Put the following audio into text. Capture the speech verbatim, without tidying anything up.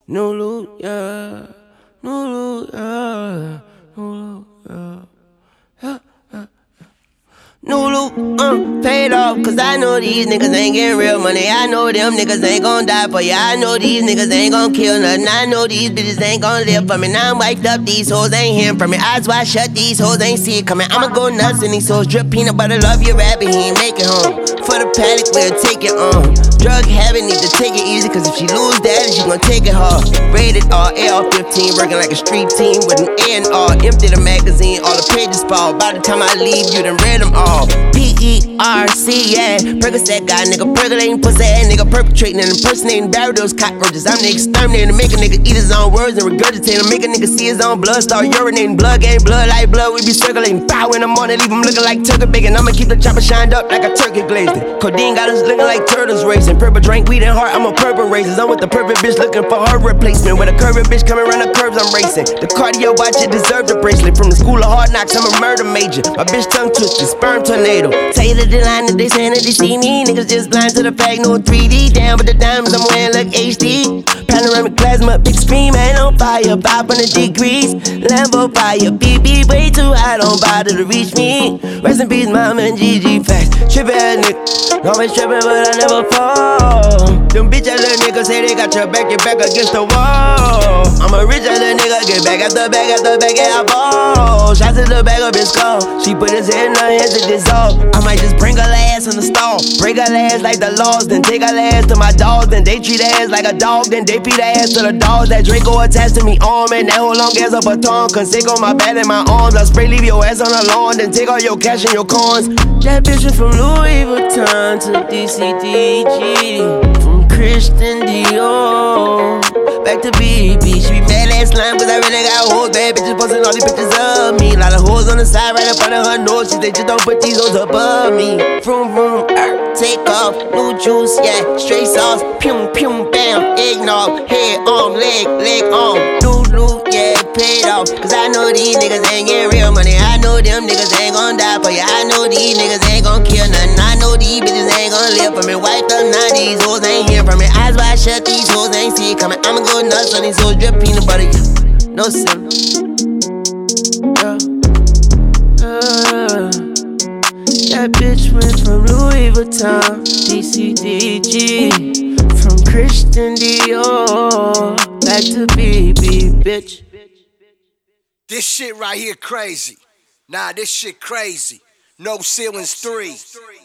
No loot, yeah. No loot, yeah. No loot, yeah. Yeah, yeah. New loot, uh, paid off, cause I know these niggas ain't getting real money. I know them niggas ain't gon' die for ya. I know these niggas ain't gon' kill nothing. I know these bitches ain't gon' live for me. Now I'm wiped up, these hoes ain't hearing from me. Eyes wide shut, these hoes ain't see it coming. I'ma go nuts in these hoes, drip peanut butter, love your rapping, he ain't make it home. For the paddock, we'll take it on. Drug habit, need to take it easy, cause if she lose that, she gon' take it hard. Rated R, A R fifteen, working like a street team with an A and R. Empty the magazine, all the pages fall. By the time I leave, you done read them all. P E R C, yeah. Percocet guy, nigga, percolating pussy ass nigga, perpetrating and impersonating barrels, cockroaches. I'm the exterminator, make a nigga eat his own words and regurgitate him. Make a nigga see his own blood, start urinating. Blood game, blood like blood, we be circulating. Bow in the morning, leave him looking like turkey bacon. I'ma keep the chopper shined up like a turkey glazed it. Codeine got us looking like turtles racing. Purple drink, weed and heart, I'm a purple racers. I'm with the perfect bitch looking for her replacement. With a curvy bitch coming around the curves, I'm racing. The cardio watch, it deserve the bracelet. From the school of hard knocks, I'm a murder major. My bitch tongue twisted, sperm tornado. Tell you the line that they saying that they see me. Niggas just blind to the fact, no three D. Down with the diamonds, I'm wearing look H D. Panoramic plasma, big screen, man on fire. five hundred degrees, Lambo fire. B B way too high, don't bother to reach me. Rest in peace, mama and G G facts. Trippin' ass nigga, always trippin', but I never fall. Them bitch ass little niggas say they got your back, your back against the wall. I'm a rich ass little nigga, get back after back after back, yeah, I ball. Shots to the back of his skull. She put his head in her hands to dissolve. I might just bring her ass in the stall. Break her ass like the laws, then take her ass to my dogs. Then they treat her ass like a dog, then they feed her ass to the dogs. That Draco attached to me arm, and that whole long ass a baton. Conseco on my back and my arms. I spray leave your ass on the lawn, then take all your cash and your coins. That bitch went from Louis Vuitton to D C D G. From Christian Dior back to B B. She be mad at slime cause I really got hoes. Bad bitches posting all these pictures of me. Lot of hoes on the side right in front of her nose. She say just don't put these hoes above me. Vroom vroom, er, take off, new juice, yeah, straight sauce. Pum pum bam, eggnog, head arm, leg, leg arm. New new, yeah, paid off. Cause I know these niggas ain't getting real money. I know them niggas ain't gon' die for ya. I know these niggas ain't gon' kill nothing. I know these bitches ain't gon' live for me. Wiped up now, these hoes ain't hear from me. Eyes wide shut, these hoes ain't see it coming. I'ma go nuts on these hoes, drip peanut butter, yeah. No sim. Yeah. Uh, that bitch went from Louis Vuitton, D C D G. From Christian Dior back to B B, bitch. This shit right here crazy. Nah, this shit crazy. No ceilings three.